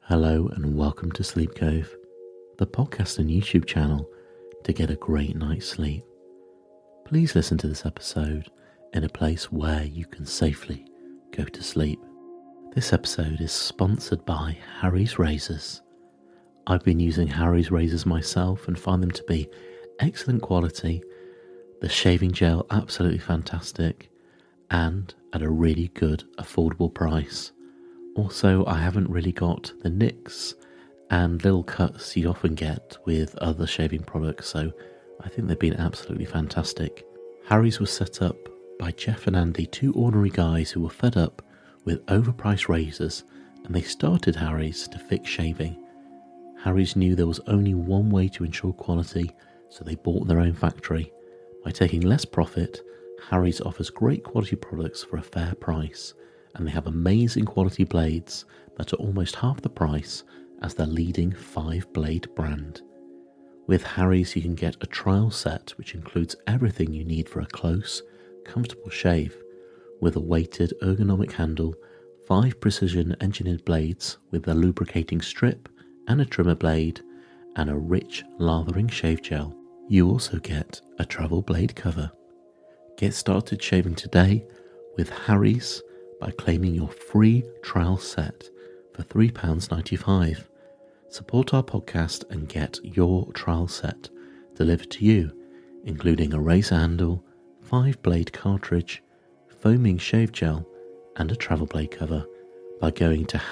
Hello and welcome to Sleep Cove, the podcast and YouTube channel to get a great night's sleep. Please listen to this episode in a place where you can safely go to sleep. This episode is sponsored by Harry's Razors. I've been using Harry's Razors myself and find them to be excellent quality, the shaving gel absolutely fantastic, and at a really good affordable price. Also, I haven't really got the nicks and little cuts you often get with other shaving products, so I think they've been absolutely fantastic. Harry's was set up by Jeff and Andy, two ordinary guys who were fed up with overpriced razors, and they started Harry's to fix shaving. Harry's knew there was only one way to ensure quality, so they bought their own factory. By taking less profit, Harry's offers great quality products for a fair price, and they have amazing quality blades that are almost half the price as their leading 5-blade brand. With Harry's you can get a trial set which includes everything you need for a close, comfortable shave, with a weighted ergonomic handle, 5 precision engineered blades with a lubricating strip and a trimmer blade, and a rich lathering shave gel. You also get a travel blade cover. Get started shaving today with Harry's by claiming your free trial set for £3.95. Support our podcast and get your trial set delivered to you, including a razor handle, 5-blade cartridge, foaming shave gel, and a travel blade cover by going to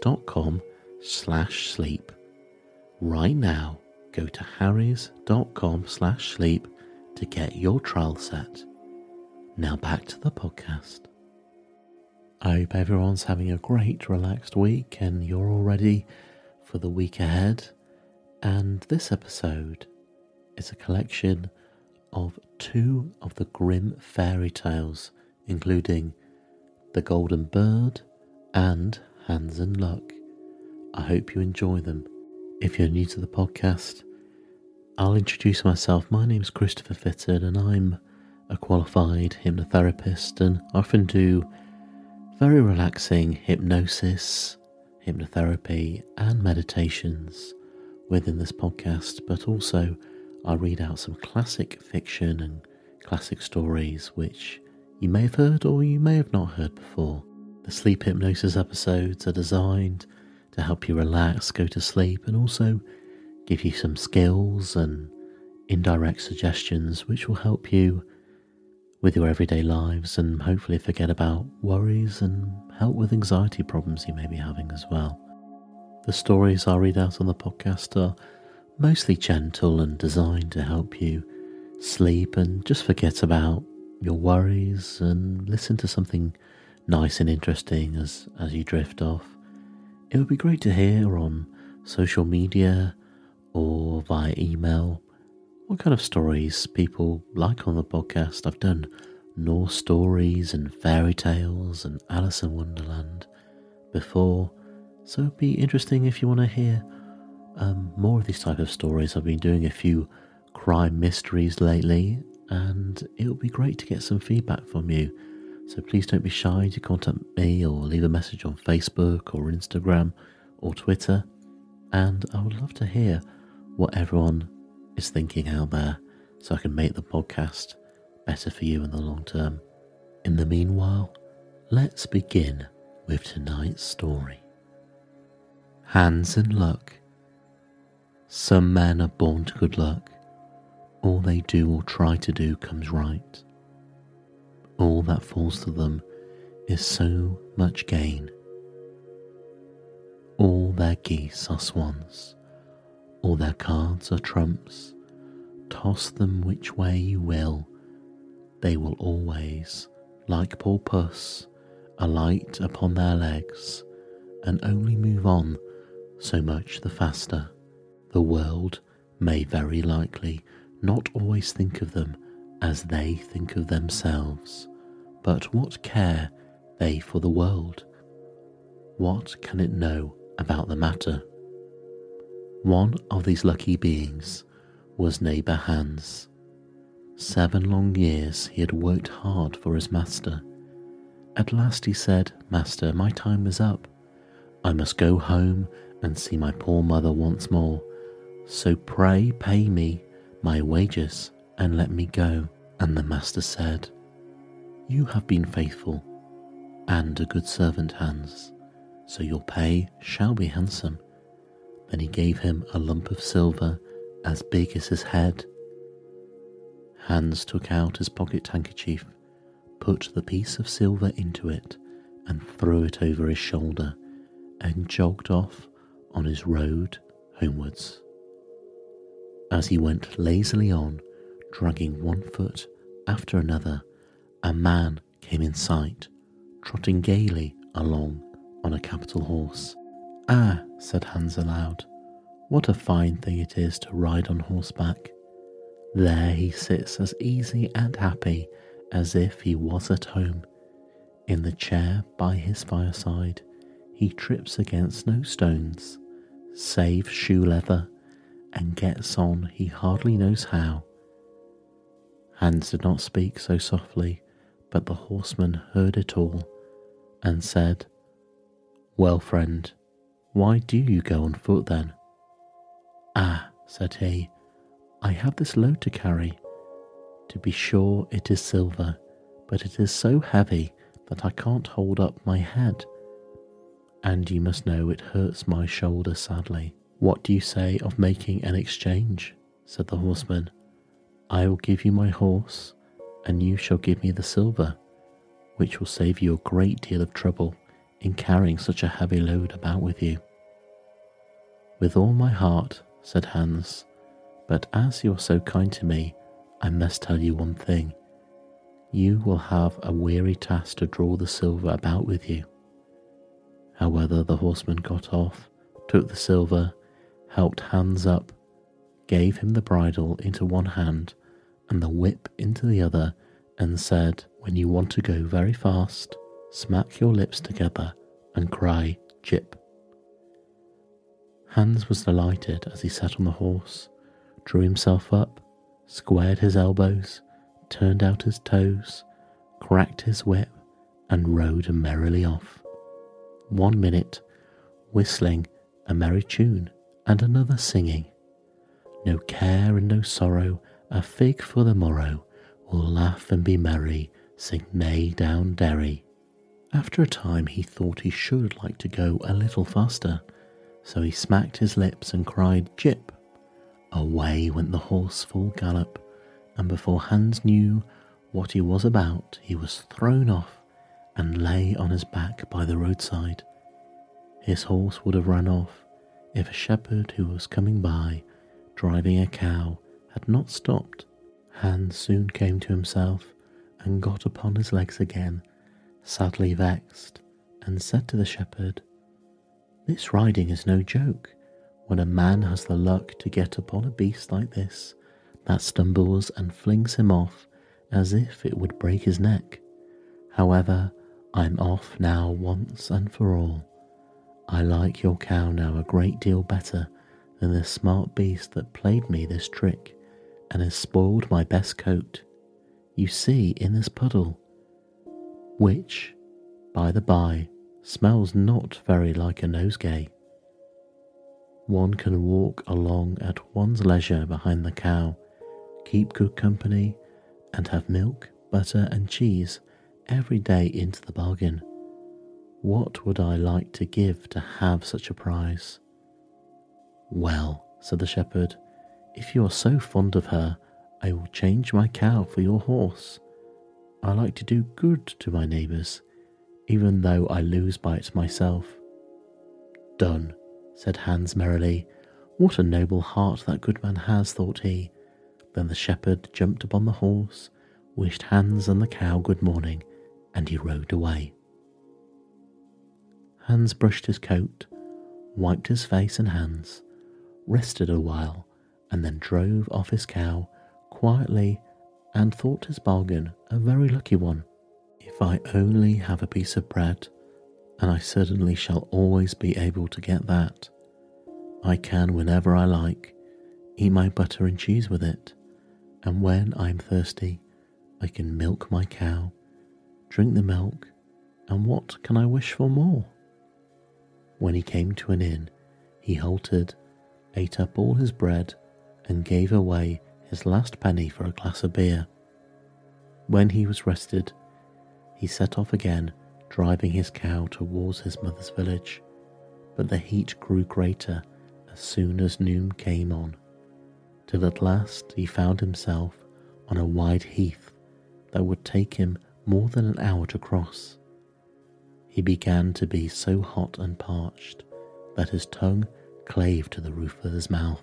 harrys.com/sleep. Right now, go to harrys.com/sleep to get your trial set. Now back to the podcast. I hope everyone's having a great, relaxed week and you're all ready for the week ahead. And this episode is a collection of 2 of the Grimm fairy tales, including The Golden Bird and Hans and Luck. I hope you enjoy them. If you're new to the podcast, I'll introduce myself. My name's Christopher Fitton and I'm a qualified hypnotherapist and often do very relaxing hypnosis, hypnotherapy and meditations within this podcast, but also I read out some classic fiction and classic stories which you may have heard or you may have not heard before. The sleep hypnosis episodes are designed to help you relax, go to sleep, and also give you some skills and indirect suggestions which will help you with your everyday lives and hopefully forget about worries and help with anxiety problems you may be having as well. The stories I read out on the podcast are mostly gentle and designed to help you sleep and just forget about your worries and listen to something nice and interesting as you drift off. It would be great to hear on social media or via email what kind of stories people like on the podcast. I've done Norse stories and fairy tales and Alice in Wonderland before, so it'd be interesting if you want to hear more of these type of stories. I've been doing a few crime mysteries lately and it would be great to get some feedback from you. So please don't be shy to contact me or leave a message on Facebook or Instagram or Twitter, and I would love to hear what everyone is thinking out there so I can make the podcast better for you in the long term. In the meanwhile, let's begin with tonight's story. Hans and Luck. Some men are born to good luck. All they do or try to do comes right. All that falls to them is so much gain. All their geese are swans. All their cards are trumps. Toss them which way you will, they will always, like poor puss, alight upon their legs, and only move on so much the faster. The world may very likely not always think of them as they think of themselves, but what care they for the world? What can it know about the matter? One of these lucky beings was neighbour Hans. 7 long years he had worked hard for his master. At last he said, "Master, my time is up. I must go home and see my poor mother once more. So pray pay me my wages and let me go. And the master said, You have been faithful and a good servant, Hans, so your pay shall be handsome. Then he gave him a lump of silver as big as his head. Hans took out his pocket handkerchief, put the piece of silver into it, and threw it over his shoulder, and jogged off on his road homewards. As he went lazily on, dragging one foot after another, a man came in sight, trotting gaily along on a capital horse. Ah, said Hans aloud, what a fine thing it is to ride on horseback. There he sits as easy and happy as if he was at home. In the chair by his fireside, he trips against no stones, save shoe leather, and gets on he hardly knows how. Hans did not speak so softly, but the horseman heard it all, and said, Well, friend, why do you go on foot then? Ah, said he, I have this load to carry. To be sure it is silver, but it is so heavy that I can't hold up my head, and you must know it hurts my shoulder sadly. What do you say of making an exchange? Said the horseman. I will give you my horse, and you shall give me the silver, which will save you a great deal of trouble in carrying such a heavy load about with you. With all my heart, said Hans, but as you are so kind to me, I must tell you one thing. You will have a weary task to draw the silver about with you. However, the horseman got off, took the silver, helped Hans up, gave him the bridle into one hand and the whip into the other, and said, When you want to go very fast, smack your lips together and cry, Jip. Hans was delighted as he sat on the horse, drew himself up, squared his elbows, turned out his toes, cracked his whip, and rode merrily off. 1 minute, whistling a merry tune, and another singing, No care and no sorrow, a fig for the morrow, we'll laugh and be merry, sing neigh down Derry. After a time he thought he should like to go a little faster, so he smacked his lips and cried, Jip. Away went the horse full gallop, and before Hans knew what he was about, he was thrown off and lay on his back by the roadside. His horse would have run off if a shepherd who was coming by, driving a cow, had not stopped. Hans soon came to himself and got upon his legs again, sadly vexed, and said to the shepherd, This riding is no joke. When a man has the luck to get upon a beast like this, that stumbles and flings him off as if it would break his neck. However, I'm off now once and for all. I like your cow now a great deal better than this smart beast that played me this trick and has spoiled my best coat. You see in this puddle, which, by the by, smells not very like a nosegay. One can walk along at one's leisure behind the cow, keep good company, and have milk, butter, and cheese every day into the bargain. What would I like to give to have such a prize? Well, said the shepherd, if you are so fond of her, I will change my cow for your horse. I like to do good to my neighbours, even though I lose by it myself. Done, said Hans merrily. What a noble heart that good man has, thought he. Then the shepherd jumped upon the horse, wished Hans and the cow good morning, and he rode away. Hans brushed his coat, wiped his face and hands, rested a while, and then drove off his cow quietly and thought his bargain a very lucky one. If I only have a piece of bread, and I certainly shall always be able to get that, I can, whenever I like, eat my butter and cheese with it, and when I am thirsty, I can milk my cow, drink the milk, and what can I wish for more? When he came to an inn, He halted, ate up all his bread, and gave away his last penny for a glass of beer. When he was rested, he set off again, driving his cow towards his mother's village, but the heat grew greater as soon as noon came on, till at last he found himself on a wide heath that would take him more than an hour to cross. He began to be so hot and parched that his tongue clave to the roof of his mouth.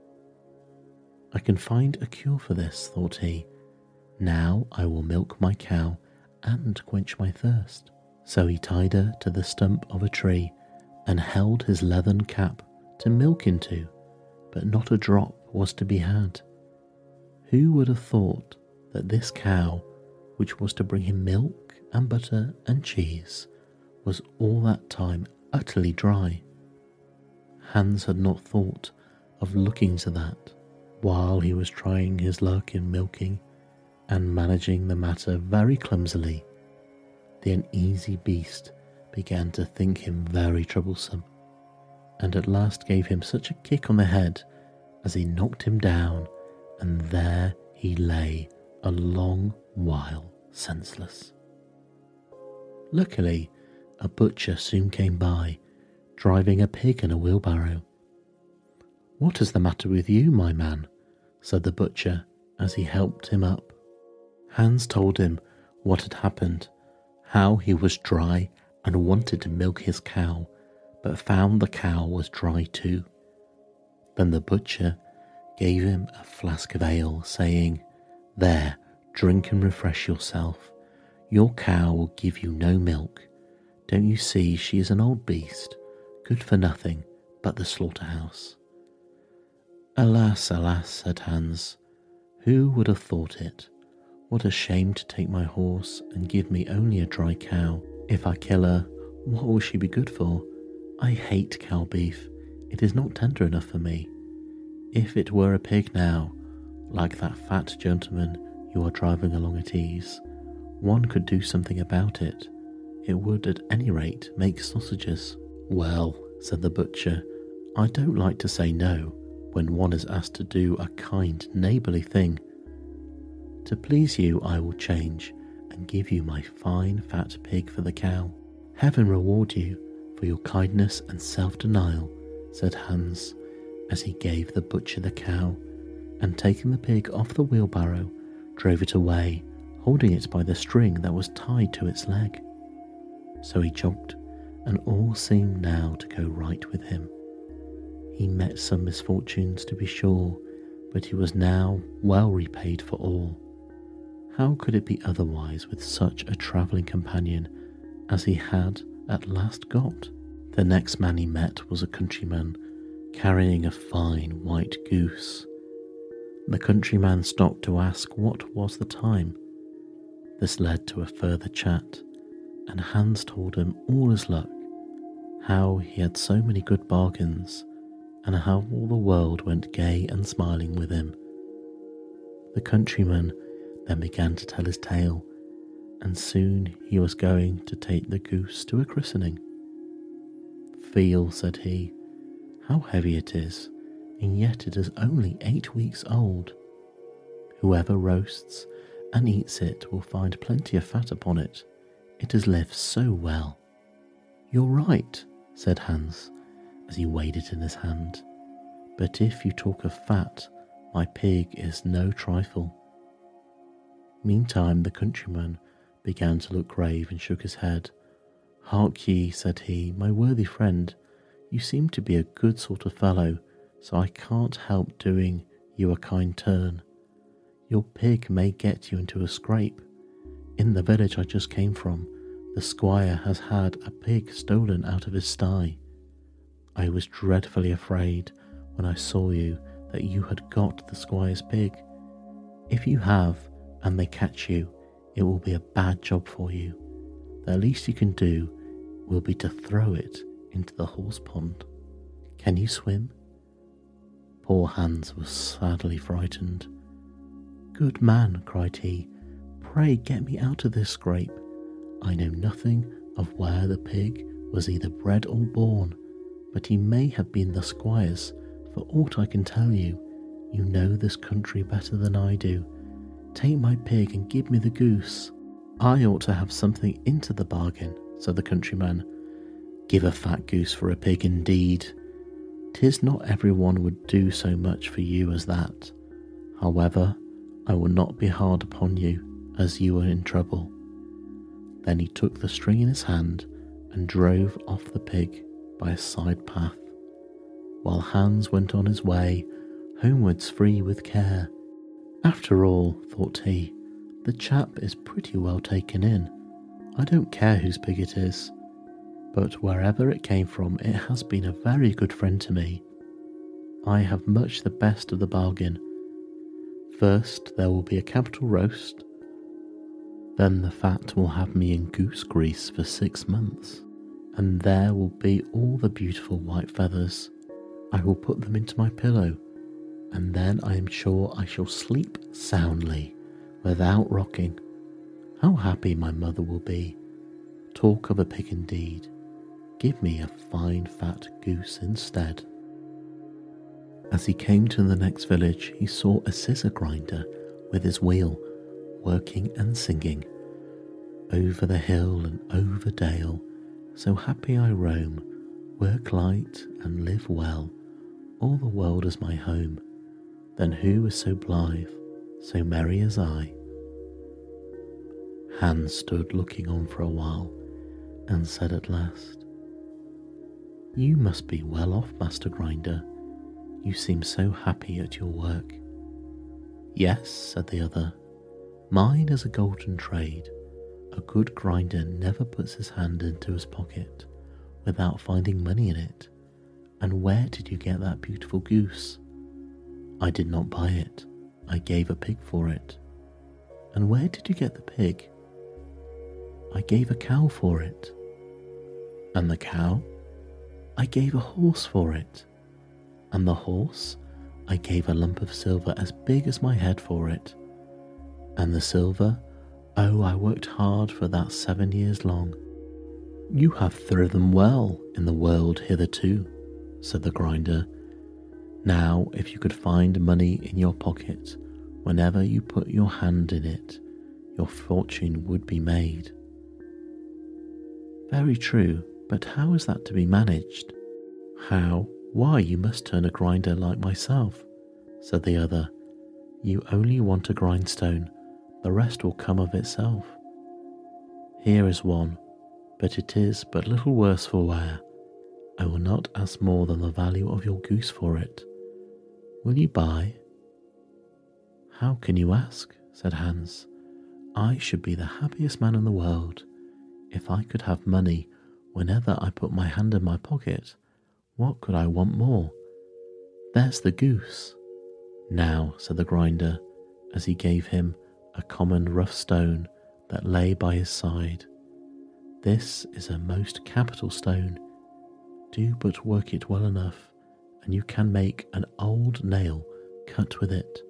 I can find a cure for this, thought he. Now I will milk my cow and quench my thirst. So he tied her to the stump of a tree and held his leathern cap to milk into, but not a drop was to be had. Who would have thought that this cow, which was to bring him milk and butter and cheese, was all that time utterly dry? Hans had not thought of looking to that. While he was trying his luck in milking and managing the matter very clumsily, the uneasy beast began to think him very troublesome, and at last gave him such a kick on the head as he knocked him down, and there he lay a long while senseless. Luckily, a butcher soon came by, driving a pig in a wheelbarrow. "What is the matter with you, my man?" said the butcher as he helped him up. Hans told him what had happened, how he was dry and wanted to milk his cow, but found the cow was dry too. Then the butcher gave him a flask of ale, saying, "There, drink and refresh yourself. Your cow will give you no milk. Don't you see she is an old beast, good for nothing but the slaughterhouse?" "Alas, alas," said Hans, "who would have thought it? What a shame to take my horse and give me only a dry cow. If I kill her, what will she be good for? I hate cow beef. It is not tender enough for me. If it were a pig now, like that fat gentleman you are driving along at ease, one could do something about it. It would at any rate make sausages." "Well," said the butcher, "I don't like to say no when one is asked to do a kind neighbourly thing. To please you I will change and give you my fine fat pig for the cow." "Heaven reward you for your kindness and self-denial," said Hans, as he gave the butcher the cow, and taking the pig off the wheelbarrow, drove it away, holding it by the string that was tied to its leg. So he jogged, and all seemed now to go right with him. He met some misfortunes, to be sure, but he was now well repaid for all. How could it be otherwise with such a travelling companion as he had at last got? The next man he met was a countryman, carrying a fine white goose. The countryman stopped to ask what was the time. This led to a further chat, and Hans told him all his luck, how he had so many good bargains, and how all the world went gay and smiling with him. The countryman then began to tell his tale, and soon he was going to take the goose to a christening. "Feel," said he, "how heavy it is, and yet it is only 8 weeks old. Whoever roasts and eats it will find plenty of fat upon it. It has lived so well." "You're right," said Hans, as he weighed it in his hand. "But if you talk of fat, my pig is no trifle." Meantime the countryman began to look grave and shook his head. "Hark ye," said he, "my worthy friend, you seem to be a good sort of fellow, so I can't help doing you a kind turn. Your pig may get you into a scrape. In the village I just came from, the squire has had a pig stolen out of his sty. I was dreadfully afraid when I saw you that you had got the squire's pig. If you have, and they catch you, it will be a bad job for you. The least you can do will be to throw it into the horse pond. Can you swim?" Poor Hans was sadly frightened. "Good man," cried he, "pray get me out of this scrape. I know nothing of where the pig was either bred or born, but he may have been the squire's. For aught I can tell you, you know this country better than I do. Take my pig and give me the goose." "I ought to have something into the bargain," said the countryman. "Give a fat goose for a pig indeed. 'Tis not every one would do so much for you as that. However, I will not be hard upon you, as you are in trouble." Then he took the string in his hand and drove off the pig by a side path, while Hans went on his way, homewards free with care. "After all," thought he, "the chap is pretty well taken in. I don't care whose pig it is, but wherever it came from, it has been a very good friend to me. I have much the best of the bargain. First there will be a capital roast, then the fat will have me in goose grease for 6 months, and there will be all the beautiful white feathers. I will put them into my pillow, and then I am sure I shall sleep soundly, without rocking. How happy my mother will be! Talk of a pig indeed. Give me a fine fat goose instead." As he came to the next village, he saw a scissor grinder with his wheel, working and singing. "Over the hill and over dale, so happy I roam, work light and live well, all the world is my home. Then who is so blithe, so merry as I?" Hans stood looking on for a while, and said at last, "You must be well off, Master Grinder. You seem so happy at your work." "Yes," said the other, "mine is a golden trade. A good grinder never puts his hand into his pocket without finding money in it. And where did you get that beautiful goose?" "I did not buy it. I gave a pig for it." "And where did you get the pig?" "I gave a cow for it." "And the cow?" "I gave a horse for it." "And the horse?" "I gave a lump of silver as big as my head for it." "And the silver? Oh, I worked hard for that 7 years long." "You have thriven well in the world hitherto," said the grinder. "Now, if you could find money in your pocket whenever you put your hand in it, your fortune would be made." "Very true, but how is that to be managed?" "How? Why, you must turn a grinder like myself," said the other. "You only want a grindstone, the rest will come of itself. Here is one, but it is but little worse for wear. I will not ask more than the value of your goose for it. Will you buy?" "How can you ask?" said Hans. "I should be the happiest man in the world. If I could have money whenever I put my hand in my pocket, what could I want more? There's the goose." "Now," said the grinder, as he gave him a common rough stone that lay by his side, "this is a most capital stone. Do but work it well enough, and you can make an old nail cut with it."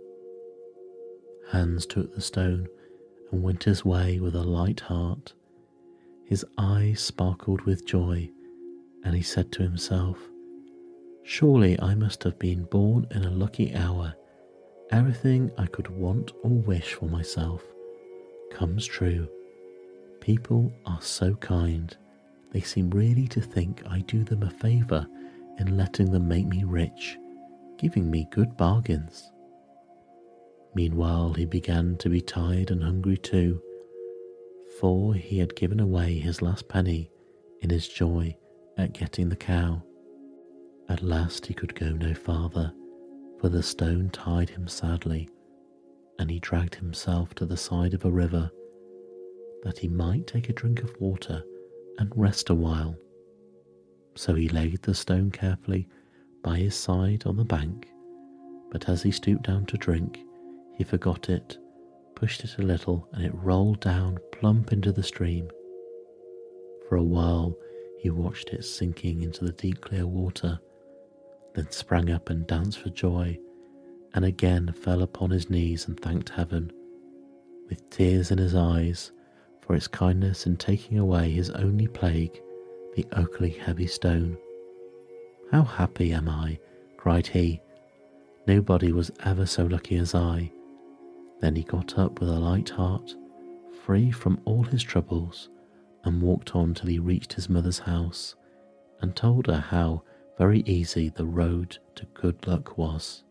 Hans took the stone and went his way with a light heart. His eyes sparkled with joy, and he said to himself, "Surely I must have been born in a lucky hour. Everything I could want or wish for myself comes true. People are so kind. They seem really to think I do them a favour in letting them make me rich, giving me good bargains." Meanwhile he began to be tired and hungry too, for he had given away his last penny in his joy at getting the cow. At last he could go no farther, for the stone tied him sadly, and he dragged himself to the side of a river, that he might take a drink of water and rest a while. So he laid the stone carefully by his side on the bank, but as he stooped down to drink, he forgot it, pushed it a little, and it rolled down plump into the stream. For a while he watched it sinking into the deep clear water, then sprang up and danced for joy, and again fell upon his knees and thanked heaven, with tears in his eyes, for its kindness in taking away his only plague, the ugly heavy stone. "How happy am I," cried he. "Nobody was ever so lucky as I." Then he got up with a light heart, free from all his troubles, and walked on till he reached his mother's house, and told her how very easy the road to good luck was.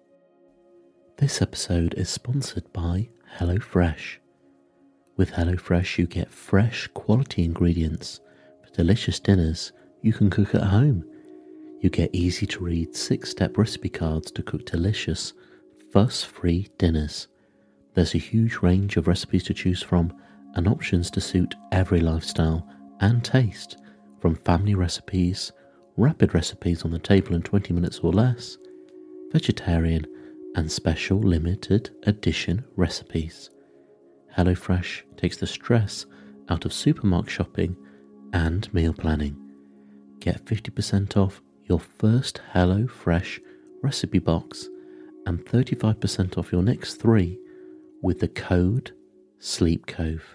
This episode is sponsored by HelloFresh. With HelloFresh you get fresh, quality ingredients for delicious dinners you can cook at home. You get easy-to-read 6-step recipe cards to cook delicious, fuss-free dinners. There's a huge range of recipes to choose from and options to suit every lifestyle and taste, from family recipes, rapid recipes on the table in 20 minutes or less, vegetarian and special limited edition recipes. HelloFresh takes the stress out of supermarket shopping and meal planning. Get 50% off your first HelloFresh recipe box and 35% off your next 3 with the code SLEEPCOVE.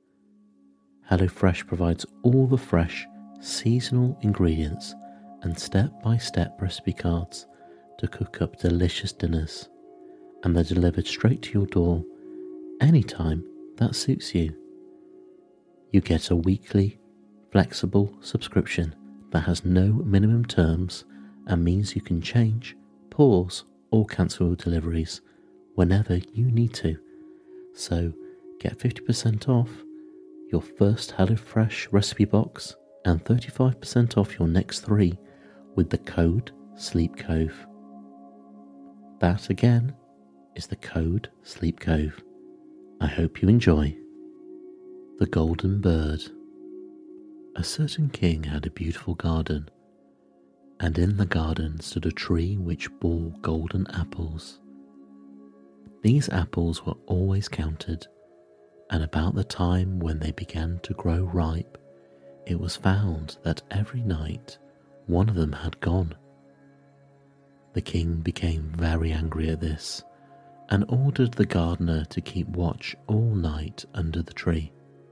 HelloFresh provides all the fresh, seasonal ingredients and step-by-step recipe cards to cook up delicious dinners, and they're delivered straight to your door anytime that suits you. You get a weekly, flexible subscription that has no minimum terms and means you can change, pause, or cancel deliveries whenever you need to. So get 50% off your first HelloFresh recipe box and 35% off your next 3 with the code SLEEPCOVE. That again is the code SLEEPCOVE. I hope you enjoy. The Golden Bird. A certain king had a beautiful garden, and in the garden stood a tree which bore golden apples. These apples were always counted, and about the time when they began to grow ripe, it was found that every night one of them had gone. The king became very angry at this, and ordered the gardener to keep watch all night under the tree.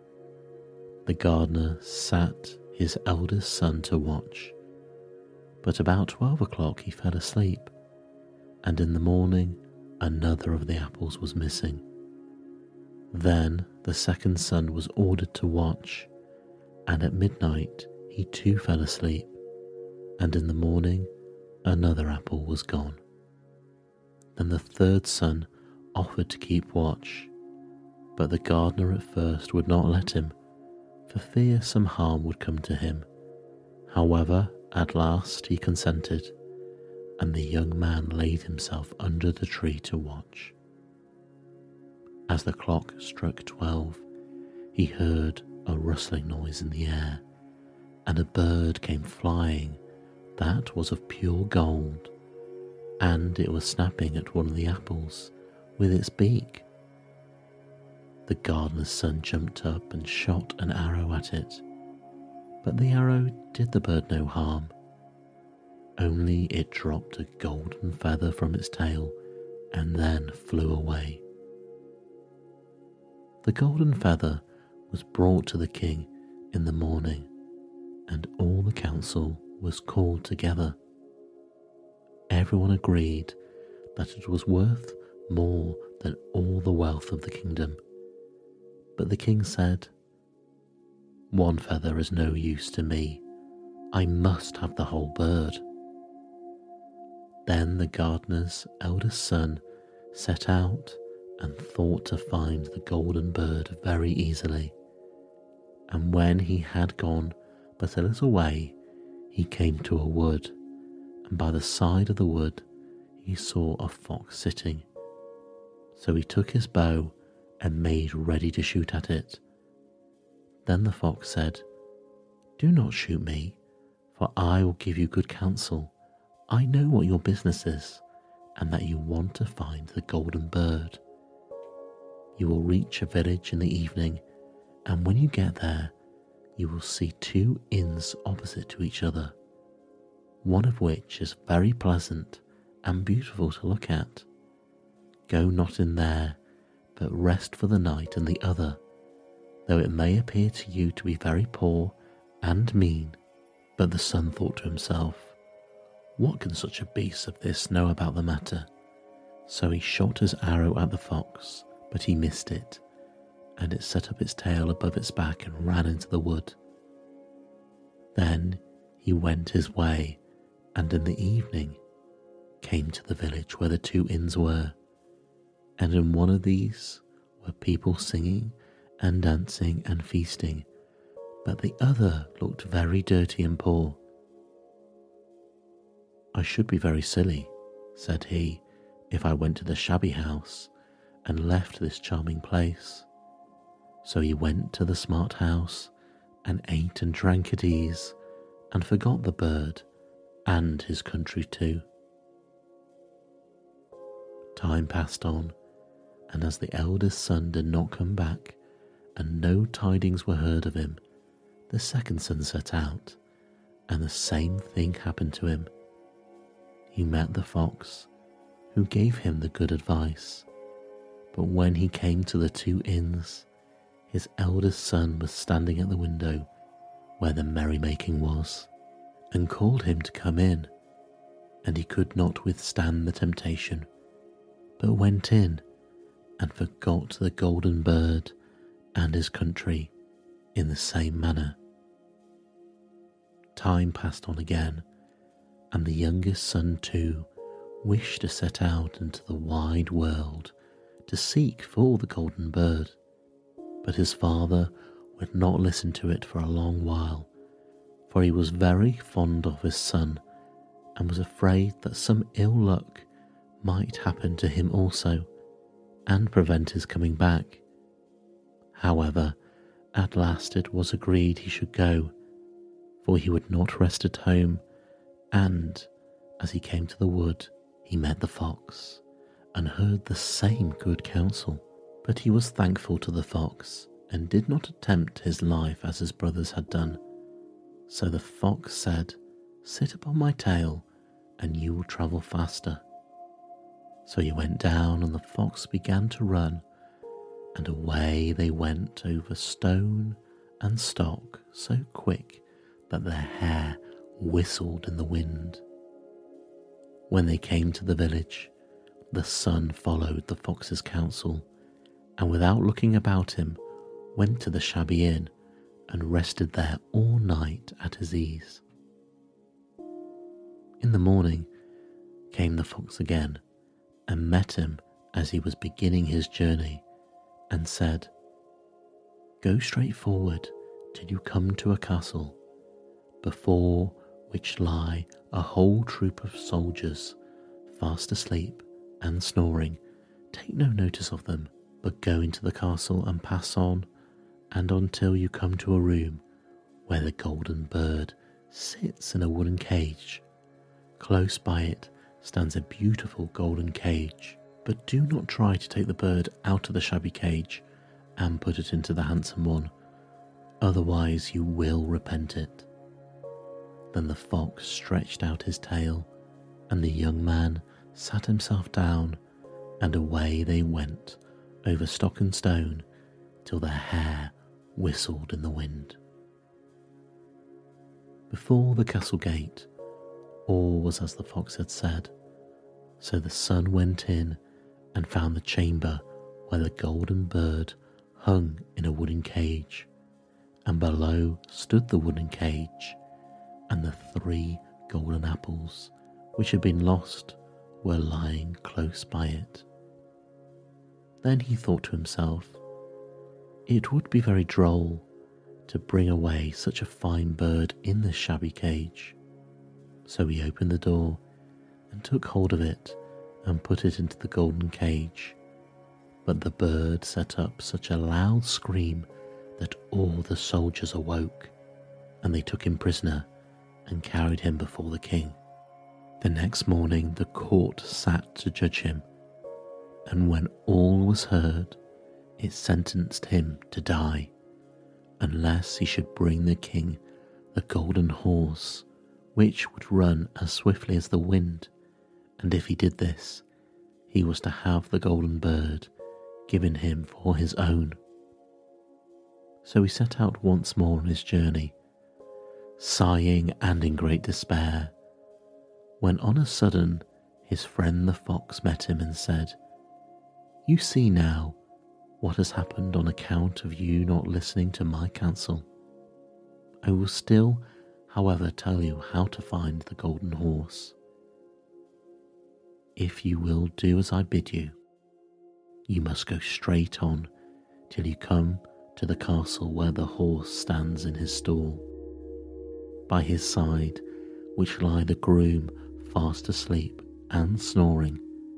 The gardener sat his eldest son to watch, but about 12 o'clock he fell asleep, and in the morning another of the apples was missing. Then the second son was ordered to watch, and at midnight he too fell asleep, and in the morning another apple was gone. Then the third son offered to keep watch, but the gardener at first would not let him, for fear some harm would come to him. However, at last he consented, and the young man laid himself under the tree to watch. As the clock struck 12, he heard a rustling noise in the air, and a bird came flying that was of pure gold, and it was snapping at one of the apples with its beak. The gardener's son jumped up and shot an arrow at it, but the arrow did the bird no harm. Only it dropped a golden feather from its tail and then flew away. The golden feather was brought to the king in the morning, and all the council was called together. Everyone agreed that it was worth more than all the wealth of the kingdom. But the king said, "One feather is no use to me. I must have the whole bird." Then the gardener's eldest son set out and thought to find the golden bird very easily. And when he had gone but a little way, he came to a wood, and by the side of the wood he saw a fox sitting. So he took his bow and made ready to shoot at it. Then the fox said, "Do not shoot me, for I will give you good counsel. I know what your business is, and that you want to find the golden bird. You will reach a village in the evening, and when you get there, you will see 2 inns opposite to each other, one of which is very pleasant and beautiful to look at. Go not in there, but rest for the night in the other, though it may appear to you to be very poor and mean." But the son thought to himself, What can such a beast of this know about the matter? So he shot his arrow at the fox, but he missed it, and it set up its tail above its back and ran into the wood. Then he went his way, and in the evening came to the village where the 2 inns were, and in one of these were people singing and dancing and feasting, but the other looked very dirty and poor. "I should be very silly," said he, "if I went to the shabby house and left this charming place." So he went to the smart house and ate and drank at ease and forgot the bird and his country too. Time passed on, and as the eldest son did not come back and no tidings were heard of him, the second son set out, and the same thing happened to him. He met the fox, who gave him the good advice, but when he came to the 2 inns, his eldest son was standing at the window where the merrymaking was, and called him to come in, and he could not withstand the temptation, but went in and forgot the golden bird and his country in the same manner. Time passed on again, and the youngest son too wished to set out into the wide world to seek for the golden bird, but his father would not listen to it for a long while, for he was very fond of his son and was afraid that some ill luck might happen to him also and prevent his coming back. However, at last it was agreed he should go, for he would not rest at home, and as he came to the wood he met the fox and heard the same good counsel, but he was thankful to the fox and did not attempt his life as his brothers had done. So the fox said, "Sit upon my tail and you will travel faster." So he went down and the fox began to run, and away they went over stone and stock so quick that their hair whistled in the wind. When they came to the village, the son followed the fox's counsel, and without looking about him went to the shabby inn and rested there all night at his ease. In the morning came the fox again and met him as he was beginning his journey, and said, "Go straight forward till you come to a castle, before which lie a whole troop of soldiers, fast asleep and snoring. Take no notice of them, but go into the castle and pass on, and until you come to a room where the golden bird sits in a wooden cage. Close by it stands a beautiful golden cage, but do not try to take the bird out of the shabby cage and put it into the handsome one, otherwise you will repent it." Then the fox stretched out his tail, and the young man sat himself down, and away they went over stock and stone till their hair whistled in the wind. Before the castle gate, all was as the fox had said, so the son went in and found the chamber where the golden bird hung in a wooden cage, and below stood the wooden cage, and the 3 golden apples which had been lost were lying close by it. Then he thought to himself, it would be very droll to bring away such a fine bird in this shabby cage. So he opened the door and took hold of it and put it into the golden cage. But the bird set up such a loud scream that all the soldiers awoke, and they took him prisoner and carried him before the king. The next morning the court sat to judge him, and when all was heard, it sentenced him to die, unless he should bring the king the golden horse, which would run as swiftly as the wind, and if he did this, he was to have the golden bird given him for his own. So he set out once more on his journey, sighing and in great despair, when on a sudden his friend the fox met him and said, "You see now what has happened on account of you not listening to my counsel. I will still, however, tell you how to find the golden horse. If you will do as I bid you, you must go straight on till you come to the castle where the horse stands in his stall. By his side, which lie the groom fast asleep and snoring.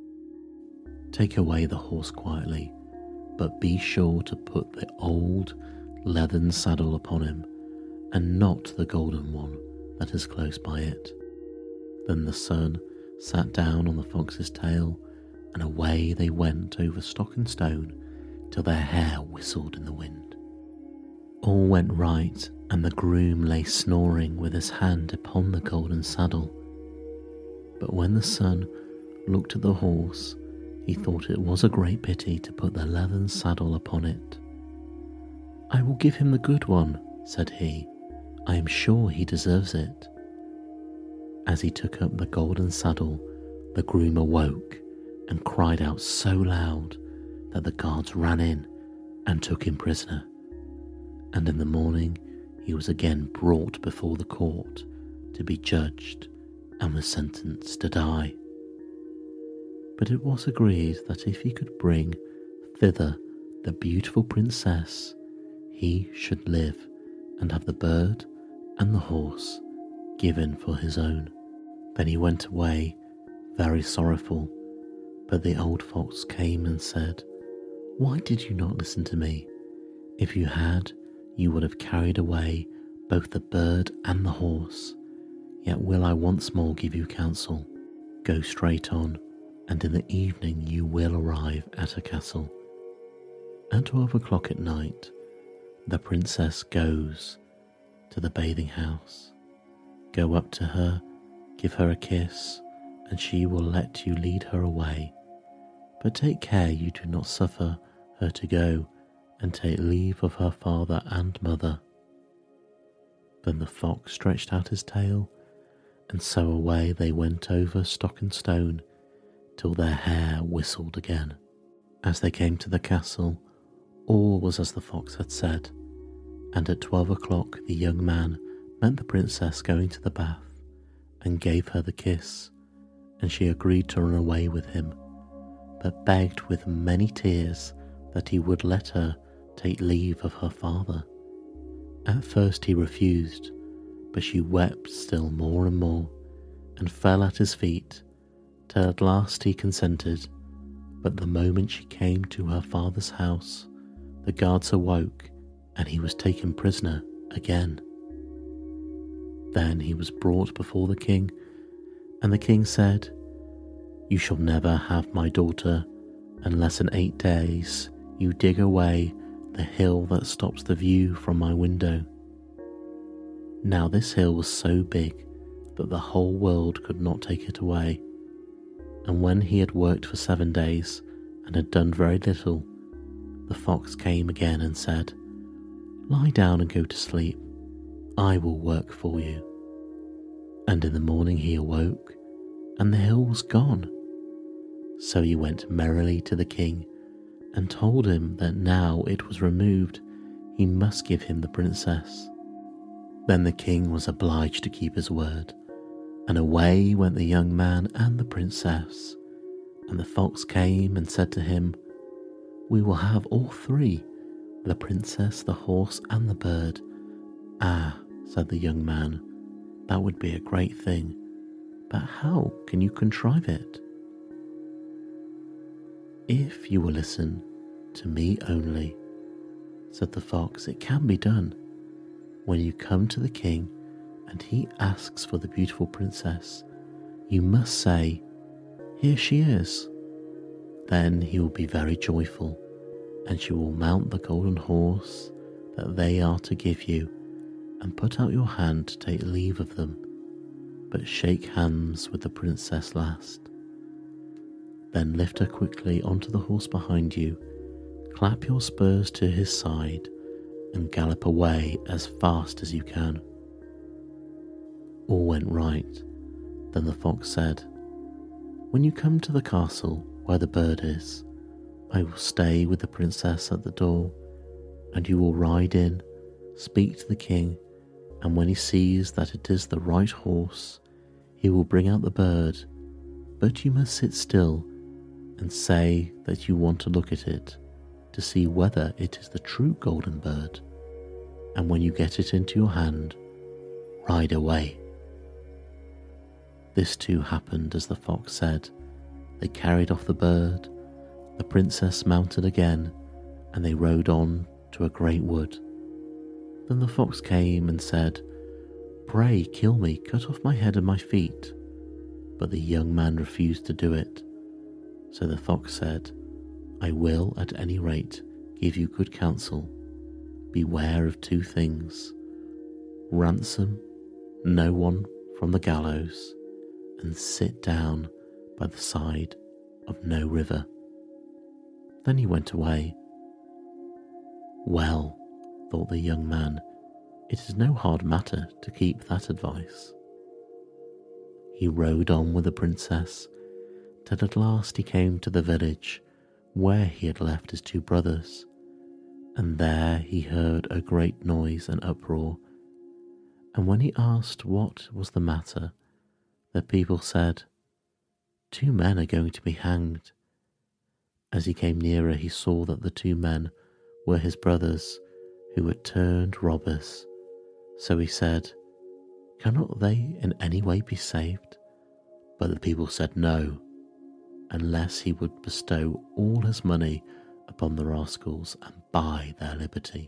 Take away the horse quietly, but be sure to put the old leathern saddle upon him, and not the golden one that is close by it." Then the son sat down on the fox's tail, and away they went over stock and stone till their hair whistled in the wind. All went right, and the groom lay snoring with his hand upon the golden saddle. But when the son looked at the horse, he thought it was a great pity to put the leathern saddle upon it. "I will give him the good one," said he. "I am sure he deserves it." As he took up the golden saddle, the groom awoke and cried out so loud that the guards ran in and took him prisoner. And in the morning he was again brought before the court to be judged and was sentenced to die. But it was agreed that if he could bring thither the beautiful princess, he should live and have the bird and the horse given for his own. Then he went away very sorrowful, but the old fox came and said, "Why did you not listen to me? If you had, you would have carried away both the bird and the horse. Yet will I once more give you counsel. Go straight on, and in the evening you will arrive at a castle. At 12 o'clock at night, the princess goes to the bathing house. Go up to her, give her a kiss, and she will let you lead her away. But take care you do not suffer her to go and take leave of her father and mother." Then the fox stretched out his tail, and so away they went over stock and stone till their hair whistled again. As they came to the castle, all was as the fox had said, and at 12 o'clock the young man met the princess going to the bath and gave her the kiss, and she agreed to run away with him, but begged with many tears that he would let her take leave of her father. At first he refused, but she wept still more and more, and fell at his feet, till at last he consented. But the moment she came to her father's house, the guards awoke, and he was taken prisoner again. Then he was brought before the king, and the king said, "You shall never have my daughter unless in 8 days you dig away the hill that stops the view from my window." Now this hill was so big that the whole world could not take it away. And when he had worked for 7 days and had done very little, the fox came again and said, "Lie down and go to sleep. I will work for you." And in the morning he awoke, and the hill was gone. So he went merrily to the king and told him that now it was removed, he must give him the princess. Then the king was obliged to keep his word, and away went the young man and the princess. And the fox came and said to him, "We will have all three, the princess, the horse, and the bird." "Ah," said the young man, "that would be a great thing, but how can you contrive it?" "If you will listen to me only," said the fox, "it can be done. When you come to the king and he asks for the beautiful princess, you must say, 'Here she is.' Then he will be very joyful, and she will mount the golden horse that they are to give you, and put out your hand to take leave of them, but shake hands with the princess last. Then lift her quickly onto the horse behind you, clap your spurs to his side, and gallop away as fast as you can." All went right. Then the fox said, "When you come to the castle where the bird is, I will stay with the princess at the door, and you will ride in, speak to the king, and when he sees that it is the right horse, he will bring out the bird, but you must sit still and say that you want to look at it to see whether it is the true golden bird, and when you get it into your hand, ride away." This too happened as the fox said. They carried off the bird, the princess mounted again, and they rode on to a great wood. Then the fox came and said, "Pray kill me, cut off my head and my feet." But the young man refused to do it. So the fox said, "I will at any rate give you good counsel. Beware of two things: ransom no one from the gallows, and sit down by the side of no river." Then he went away. Well, thought the young man, it is no hard matter to keep that advice. He rode on with the princess till at last he came to the village where he had left his two brothers, and there he heard a great noise and uproar, and when he asked what was the matter, the people said, "Two men are going to be hanged." As he came nearer, he saw that the two men were his brothers, who had turned robbers. So he said, "Cannot they in any way be saved?" But the people said no, unless he would bestow all his money upon the rascals and buy their liberty.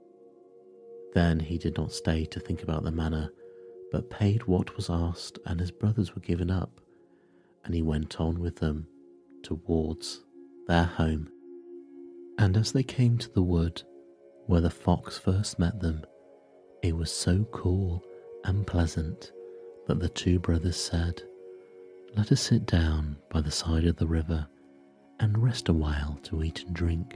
Then he did not stay to think about the matter, but paid what was asked, and his brothers were given up, and he went on with them towards their home. And as they came to the wood where the fox first met them, it was so cool and pleasant that the two brothers said, "Let us sit down by the side of the river and rest a while to eat and drink."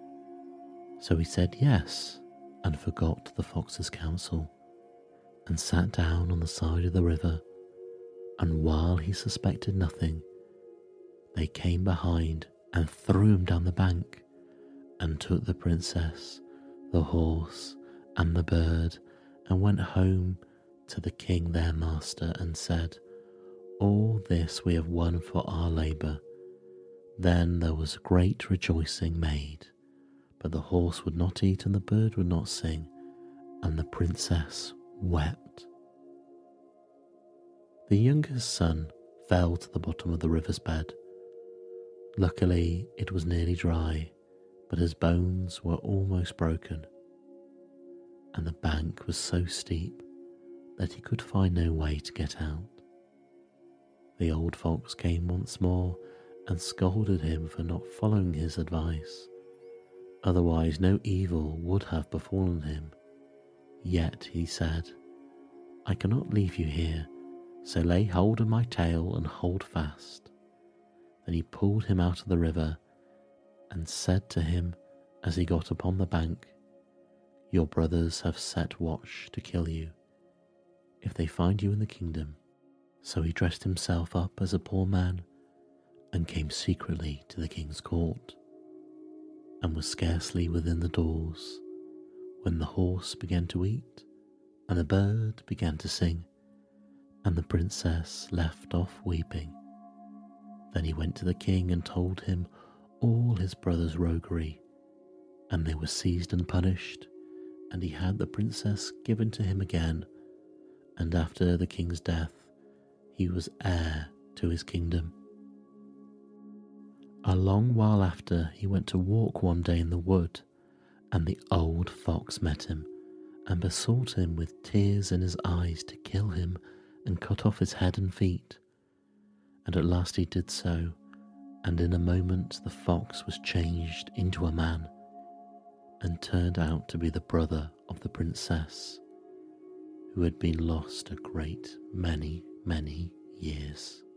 So he said yes, and forgot the fox's counsel, and sat down on the side of the river, and while he suspected nothing, they came behind and threw him down the bank, and took the princess, the horse, and the bird, and went home to the king their master, and said, "All this we have won for our labour." Then there was great rejoicing made, but the horse would not eat and the bird would not sing, and the princess wept. The youngest son fell to the bottom of the river's bed. Luckily it was nearly dry, but his bones were almost broken, and the bank was so steep that he could find no way to get out. The old fox came once more and scolded him for not following his advice. Otherwise no evil would have befallen him. Yet he said, "I cannot leave you here, so lay hold of my tail and hold fast." Then he pulled him out of the river and said to him as he got upon the bank, "Your brothers have set watch to kill you, if they find you in the kingdom." So he dressed himself up as a poor man and came secretly to the king's court, and was scarcely within the doors when the horse began to eat and the bird began to sing, and the princess left off weeping. Then he went to the king and told him all his brother's roguery, and they were seized and punished, and he had the princess given to him again, and after the king's death he was heir to his kingdom. A long while after, he went to walk one day in the wood, and the old fox met him, and besought him with tears in his eyes to kill him and cut off his head and feet. And at last he did so, and in a moment the fox was changed into a man, and turned out to be the brother of the princess, who had been lost a great many years.